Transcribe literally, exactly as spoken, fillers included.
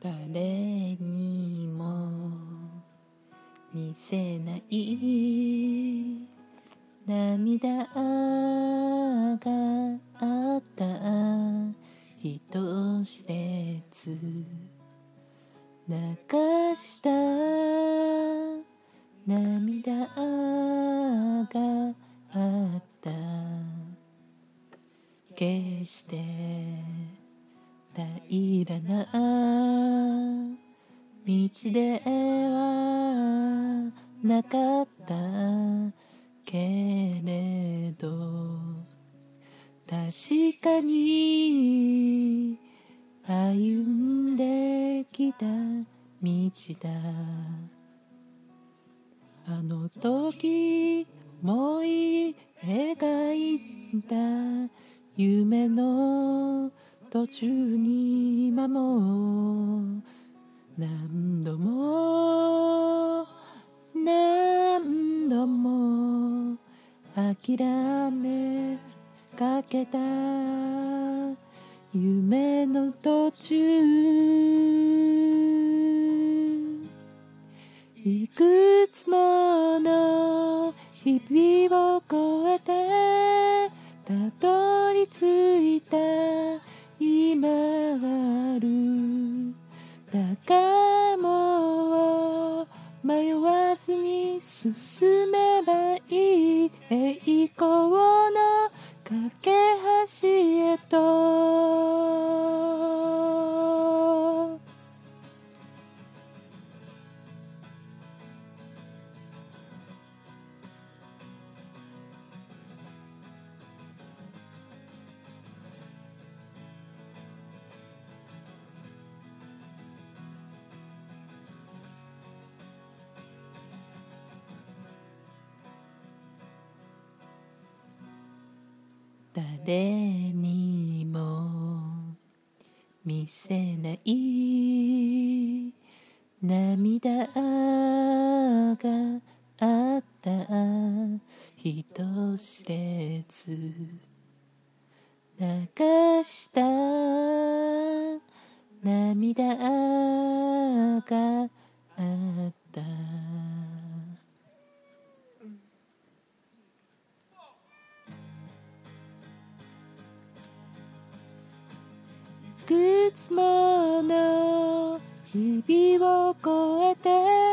誰にも見せない涙があった人知れず流した涙があった決して平らな道ではなかったけれど確かに歩んできた道だあの時思い描いた夢の途中に今も何度も何度も諦めかけた夢の途中いくつもの日々を越えてたどり着いた今があるだからもう迷わずに進めばいい栄光の架け橋へと誰にも見せない涙があった人知れず流した涙があったいくつもの日々を越えて